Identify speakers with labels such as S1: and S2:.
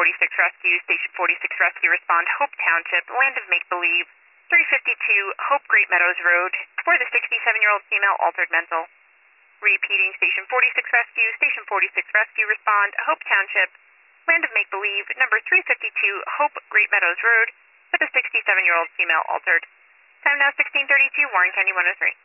S1: 46 Rescue, Station 46 Rescue, respond Hope Township, Land of Make-Believe, 352 Hope Great Meadows Road, for the 67-year-old female altered mental. Repeating, Station 46 Rescue, Station 46 Rescue, respond Hope Township, Land of Make-Believe, number 352 Hope Great Meadows Road, for the 67-year-old female altered. Time now 16:32, Warren County 103.